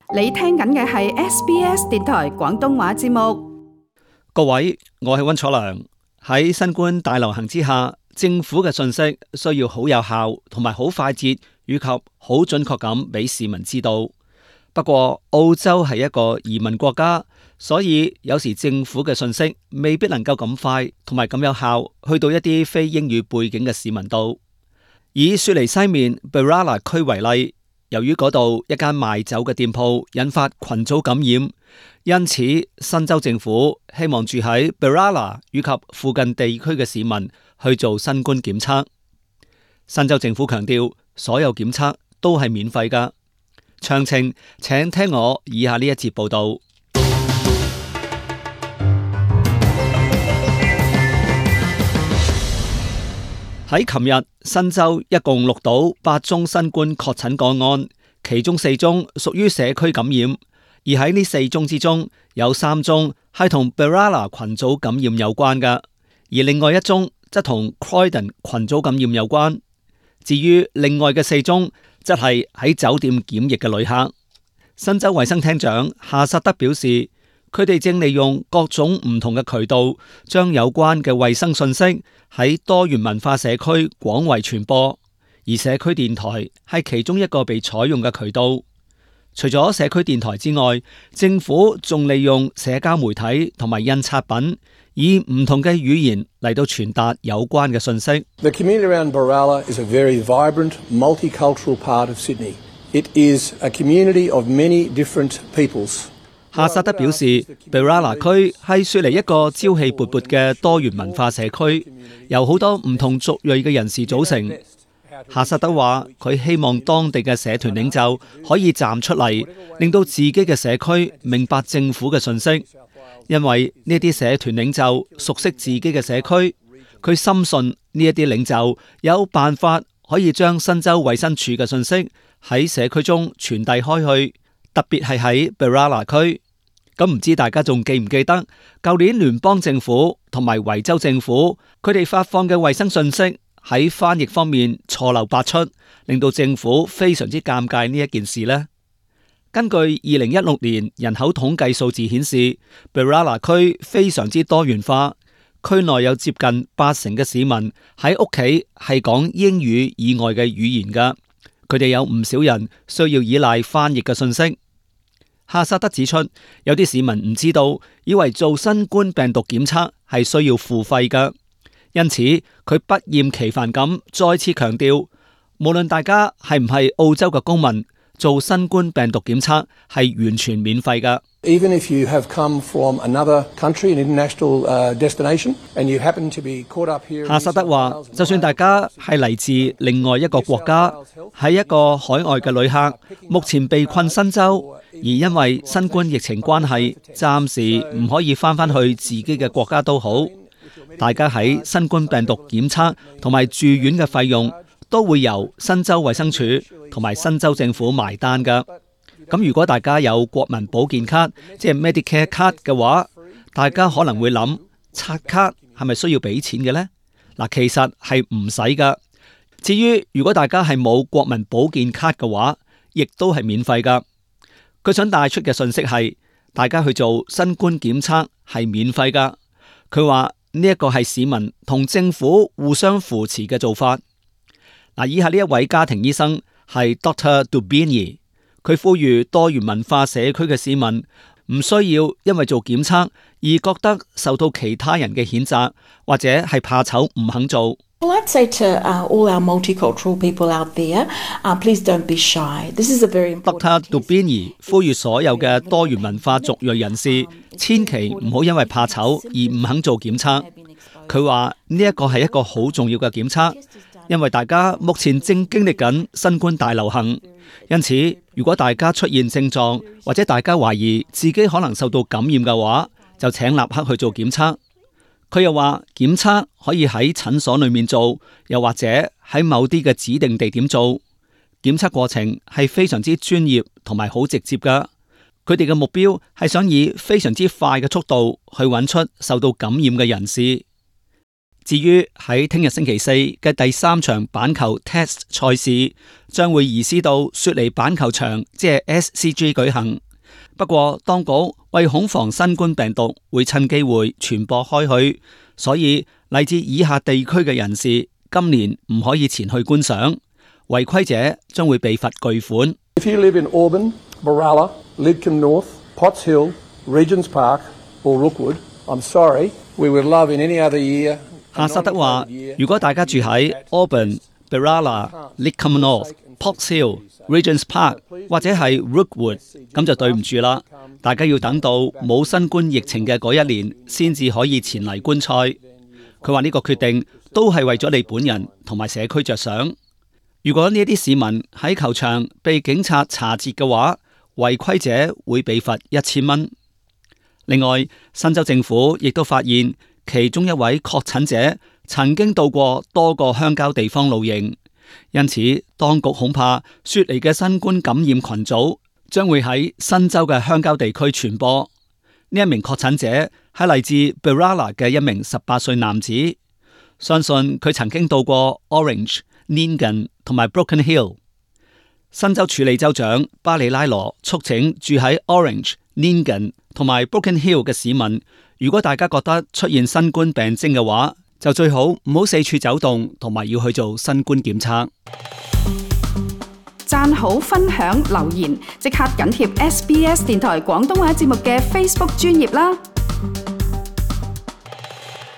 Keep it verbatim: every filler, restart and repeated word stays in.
你聽緊嘅係 S B S 電台廣東話節目。 各位，我係溫楚良。喺新冠大流行之下，政府嘅信息需要好有效同埋好快捷，以及好準確咁俾市民知道。不過澳洲係一個移民國家，所以有時政府嘅信息未必能夠咁快同埋咁有效去到一啲非英語背景嘅市民度。以雪梨西面 Berala 區為例，由於嗰度一間賣酒嘅店鋪引發群組感染，因此新州政府希望住喺 Berala 以及附近地區嘅市民去做新冠檢測。新州政府強調，所有檢測都係免費㗎。詳情請聽我以下呢一節報道。喺琴日，新州一共錄到八宗新冠確診個案，其中四宗屬於社區感染，而喺呢四宗之中，有三宗係同 Berala 群組感染有關嘅，而另外一宗則同 Croydon 群組感染有關。至於另外嘅四宗，則係喺酒店檢疫嘅旅客。新州衛生廳長夏薩德表示，佢哋正利用各種唔同嘅渠道，將有關嘅衛生信息喺多元文化社區廣為傳播，而社區電台係其中一個被採用嘅渠道。除咗社區電台之外，政府仲利用社交媒體同埋印刷品，以唔同嘅語言嚟到傳達有關嘅信息。 The community around Berala is a very vibrant, multicultural part of Sydney. It is a community of many different peoples. 夏薩德表示 ，Berala 區係雪梨一個朝氣勃勃嘅多元文化社區，由好多唔同族裔嘅人士組成。夏薩德話：佢希望當地嘅社團領袖可以站出嚟，令到自己嘅社區明白政府嘅信息，因為呢啲社團領袖熟悉自己嘅社區，佢深信呢一啲領袖有辦法可以將新州衛生署嘅信息喺社區中傳遞開去，特別係喺 Berala 區。咁唔知大家仲記唔記得，舊年聯邦政府同埋維州政府佢哋發放嘅衛生信息喺翻譯方面錯漏百出，令到政府非常之尷尬呢一件事呢？根據二零一六年人口統計數字顯示 ，Berala 區非常之多元化，區內有接近八成嘅市民喺屋企係講英語以外嘅語言噶，佢哋有唔少人需要依賴翻譯嘅信息。夏薩德指出，有啲市民唔知道，以為做新冠病毒檢測係需要付費㗎，因此佢不厭其煩咁再次強調，無論大家係唔係澳洲嘅公民，做新冠病毒檢測係完全免費㗎。 Even if you have come from another country, an international uh, destination, and you happen to be caught up here. 夏薩德話，就算大家係嚟自另外一個國家，係一個海外嘅旅客，目前被困新州，而因為新冠疫情關係，暫時唔可以翻返去自己嘅國家都好，大家喺新冠病毒檢測同埋住院嘅費用都會由新州衛生署同埋新州政府埋單㗎。咁如果大家有國民保健卡，即係 Medicare 卡嘅話，大家可能會諗，刷卡係咪需要俾錢嘅呢？嗱，其實係唔使噶。至於如果大家係冇國民保健卡嘅話，亦都係免費噶。佢想帶出嘅信息係，大家去做新冠檢測係免費噶。佢話呢一個係市民同政府互相扶持嘅做法。嗱，以下呢一位家庭醫生係 Doctor Dubini。佢呼籲多元文化社區嘅市民唔需要因為做檢測而覺得受到其他人嘅譴責，或者係怕醜唔肯做。 Well, I'd say to uh, all our multicultural people out there, uh, please don't be shy. This is a very important. Doctor Dubini 呼籲所有嘅多元文化族裔人士，千祈唔好因為怕醜而唔肯做檢測。佢話呢一個係一個好重要嘅檢測，因為大家目前正經歷緊新冠大流行，因此如果大家出現症狀，或者大家懷疑自己可能受到感染嘅話，就請立刻去做檢測。佢又話檢測可以喺診所裏面做，又或者喺某啲嘅指定地點做。檢測過程係非常之專業同埋好直接噶。佢哋嘅目標係想以非常之快嘅速度去揾出受到感染嘅人士。 至於喺聽日星期四嘅第三場板球 Test 賽事，將會移師到雪梨板球場，即係 S C G 舉行。不過當局為恐防新冠病毒會趁機會傳播開去，所以嚟自以下地區嘅人士今年唔可以前去觀賞，違規者將會被罰巨款。 If you live in Auburn, Berala, Lidcombe North, Potts Hill, Regents Park or Rookwood, I'm sorry, we would love in any other year. 夏薩德話：如果大家住喺 Auburn、Berala、Lidcombe North、Potts Hill、Regents Park 或者係 Rookwood， 咁就對唔住啦，大家要等到冇新冠疫情嘅嗰一年先至可以前嚟觀賽。佢話呢個決定都係為咗你本人同埋社區着想。如果呢啲市民喺球場被警察查截嘅話，違規者會被罰一千蚊。另外，新州政府亦都發現其中一位確診者曾經到過多個鄉郊地方露營，因此當局恐怕雪梨嘅新冠感染群組將會喺新州嘅鄉郊地區傳播。呢一名確診者係嚟自 Berala 嘅一名十八歲男子，相信佢曾經到過 Orange、Nyngan 同埋 Broken Hill。新州處理州長巴里拉羅促請住喺 Orange、Nyngan 同埋 Broken Hill 嘅市民，如果大家覺得出現新冠病徵嘅話，就最好唔好四處走動，同埋要去做新冠檢測。 讚好、分享、留言，即刻緊貼 S B S 電台廣東話節目嘅 Facebook 專頁啦！